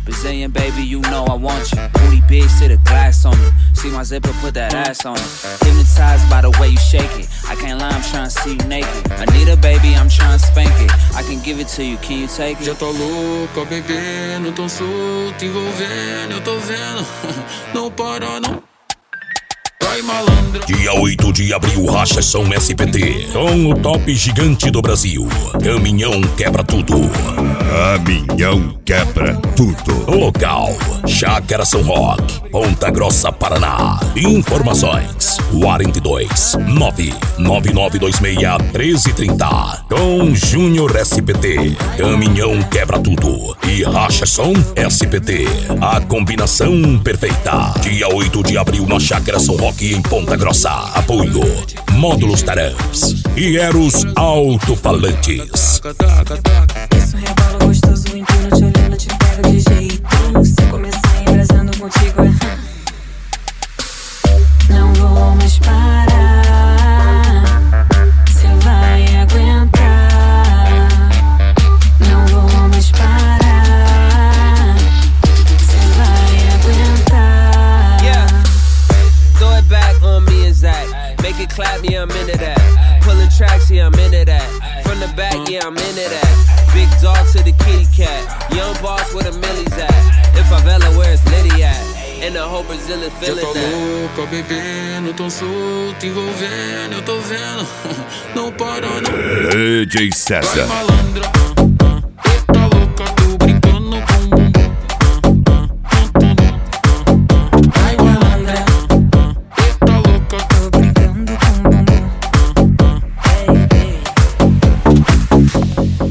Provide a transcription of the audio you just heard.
Brazilian baby, you know I want you. Booty big, sit a glass on me. See my zipper, put that ass on it. Hypnotized by the way you shake it. I can't lie, I'm trying to see you naked. Anita baby, I'm trying to spank it. I can give it to you, can you take it? Já tá louca, bebendo, tão solto, envolvendo, eu tô vendo. Não para, não. Dia 8 de abril, Rachação SPT com o top gigante do Brasil. Caminhão quebra tudo. Caminhão quebra tudo. Local: Chácara São Roque, Ponta Grossa, Paraná. Informações: 42 99926 1330. Com Júnior SPT, Caminhão quebra tudo e Rachação SPT. A combinação perfeita. Dia 8 de abril na Chácara São Roque, em Ponta Grossa. Apoio: Módulos Taramps e Eros Alto-Falantes. Isso rebola gostoso, empino te olhando, te pego de jeito. Se começar embrasando contigo não vou mais parar. Cê vai aguentar. Não vou mais parar. Cê vai aguentar. Yeah, throw it back on me and Zach. Make it clap, yeah, I'm into that. Pulling tracks, yeah, I'm into that. From the back, yeah, I'm into that. Big dog to the kitty cat. Young boss where the millies at. In favela, where's Liddy at? And the whole Brazilian feeling that. Já tá that. louca, bebendo, tão solto, envolvendo, eu tô vendo. Não para, não. DJ César. Vai malandra.